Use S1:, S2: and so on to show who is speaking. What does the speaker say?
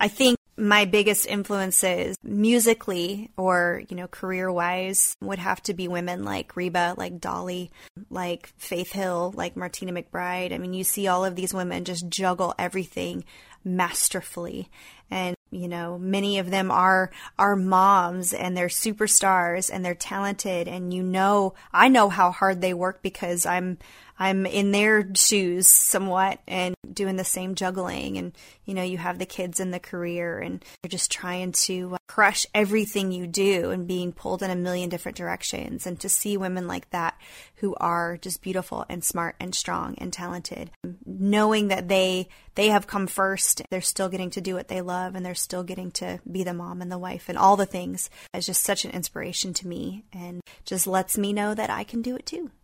S1: I think my biggest influences musically or, career-wise would have to be women like Reba, like Dolly, like Faith Hill, like Martina McBride. I mean, you see all of these women just juggle everything masterfully. And, many of them are moms and they're superstars and they're talented. And I know how hard they work because I'm in their shoes somewhat and doing the same juggling. And, you have the kids and the career and you're just trying to crush everything you do and being pulled in a million different directions. And to see women like that who are just beautiful and smart and strong and talented, knowing that they have come first, they're still getting to do what they love and they're still getting to be the mom and the wife and all the things is just such an inspiration to me and just lets me know that I can do it too.